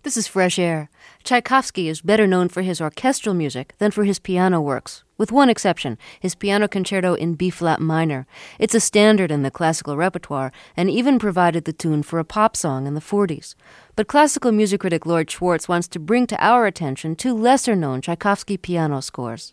This is Fresh Air. Tchaikovsky is better known for his orchestral music than for his piano works, with one exception, his piano concerto in B-flat minor. It's a standard in the classical repertoire and even provided the tune for a pop song in the 40s. But classical music critic Lloyd Schwartz wants to bring to our attention two lesser-known Tchaikovsky piano scores.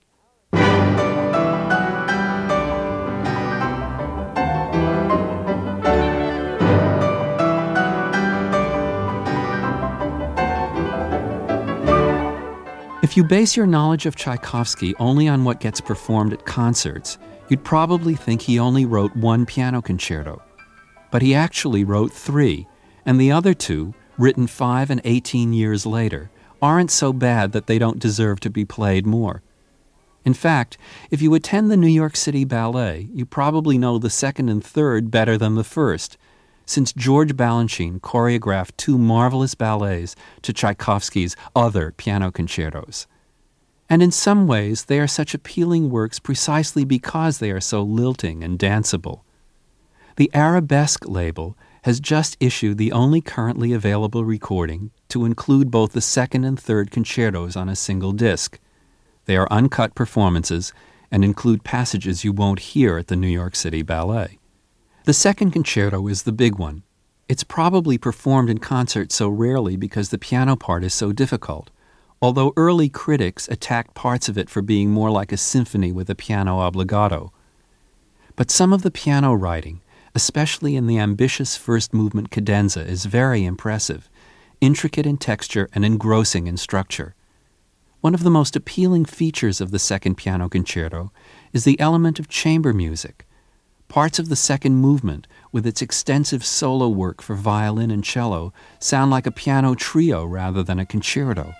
If you base your knowledge of Tchaikovsky only on what gets performed at concerts, you'd probably think he only wrote one piano concerto. But he actually wrote 3, and the other 2, written 5 and 18 years later, aren't so bad that they don't deserve to be played more. In fact, if you attend the New York City Ballet, you probably know the second and third better than the first, since George Balanchine choreographed 2 marvelous ballets to Tchaikovsky's other piano concertos. And in some ways, they are such appealing works precisely because they are so lilting and danceable. The Arabesque label has just issued the only currently available recording to include both the second and third concertos on a single disc. They are uncut performances and include passages you won't hear at the New York City Ballet. The second concerto is the big one. It's probably performed in concert so rarely because the piano part is so difficult, although early critics attacked parts of it for being more like a symphony with a piano obbligato. But some of the piano writing, especially in the ambitious first movement cadenza, is very impressive, intricate in texture and engrossing in structure. One of the most appealing features of the second piano concerto is the element of chamber music. Parts of the second movement, with its extensive solo work for violin and cello, sound like a piano trio rather than a concerto.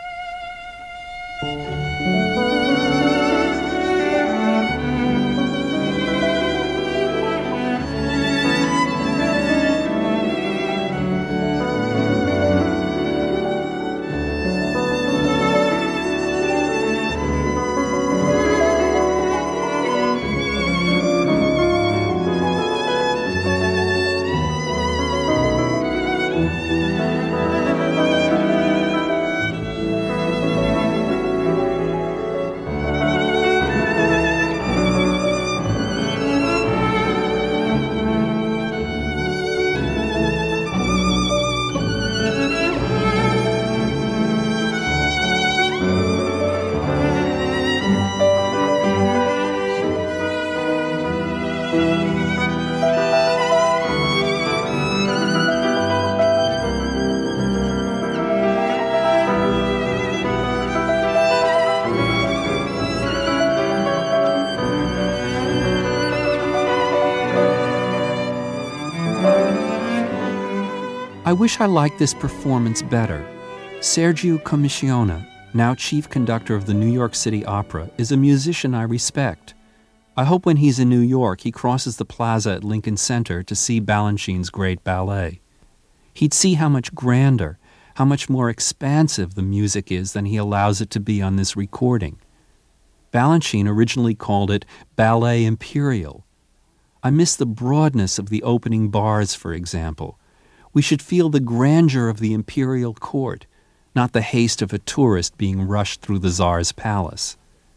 I wish I liked this performance better. Sergiu Commissiona, now chief conductor of the New York City Opera, is a musician I respect. I hope when he's in New York he crosses the plaza at Lincoln Center to see Balanchine's great ballet. He'd see how much grander, how much more expansive the music is than he allows it to be on this recording. Balanchine originally called it Ballet Imperial. I miss the broadness of the opening bars, for example. We should feel the grandeur of the imperial court, not the haste of a tourist being rushed through the Tsar's palace.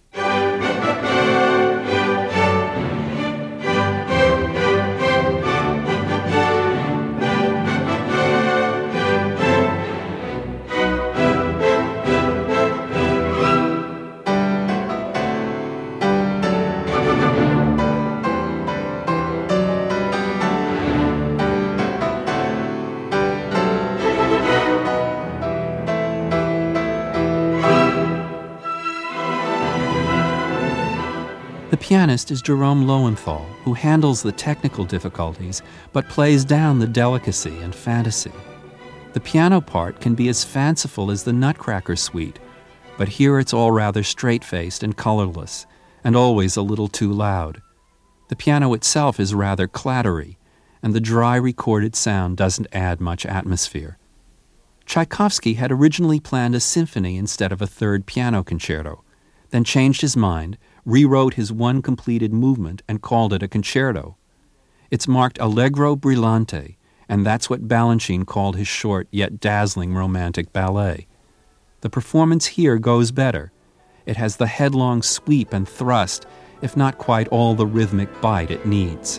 The pianist is Jerome Lowenthal, who handles the technical difficulties but plays down the delicacy and fantasy. The piano part can be as fanciful as the Nutcracker Suite, but here it's all rather straight-faced and colorless, and always a little too loud. The piano itself is rather clattery, and the dry recorded sound doesn't add much atmosphere. Tchaikovsky had originally planned a symphony instead of a third piano concerto, then changed his mind, rewrote his one completed movement, and called it a concerto. It's marked Allegro Brillante, and that's what Balanchine called his short yet dazzling romantic ballet. The performance here goes better. It has the headlong sweep and thrust, if not quite all the rhythmic bite it needs.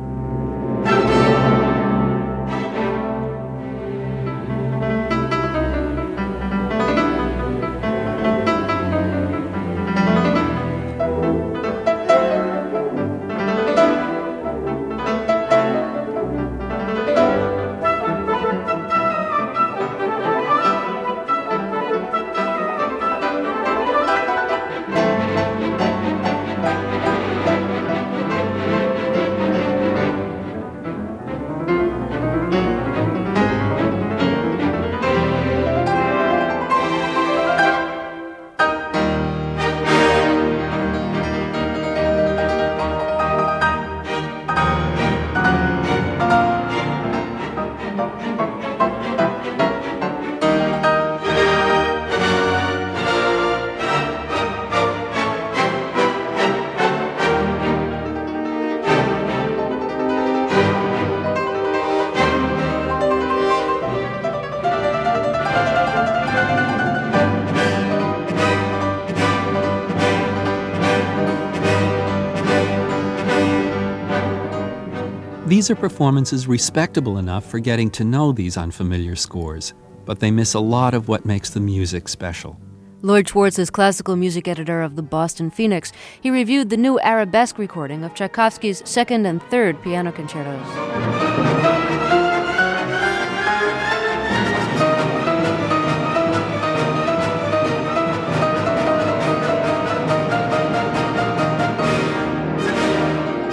These are performances respectable enough for getting to know these unfamiliar scores, but they miss a lot of what makes the music special. Lloyd Schwartz is classical music editor of the Boston Phoenix. He reviewed the new Arabesque recording of Tchaikovsky's second and third piano concertos.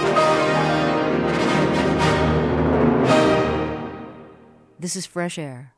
This is Fresh Air.